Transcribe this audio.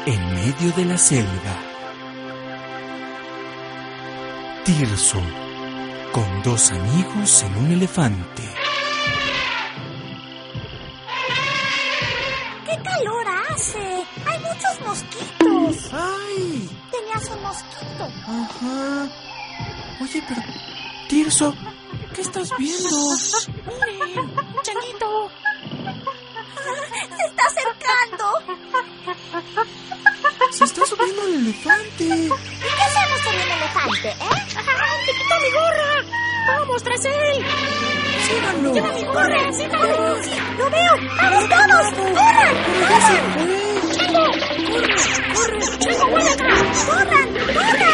en medio de la selva. Tirso, con dos amigos en un elefante. ¡Qué calor hace! ¡Hay muchos mosquitos! ¡Ay! Tenías un mosquito. Ajá. Oye, pero... Tirso, ¿qué estás viendo? ¡Miren! ¡Changuito! ¡Se está acercando! Se está subiendo al elefante. ¿Y qué hacemos con el elefante, ¡Te quitó mi gorra! ¡Vamos tras él! Síganlo. ¡Lleva mi gorra! ¡Síganlo! ¡Lo veo! ¡Vamos todos! ¡Corran! ¡Corran! ¡Chango! ¡Corre! ¡Corre! ¡Chango, vuelve acá! ¡Corran! ¡Corran!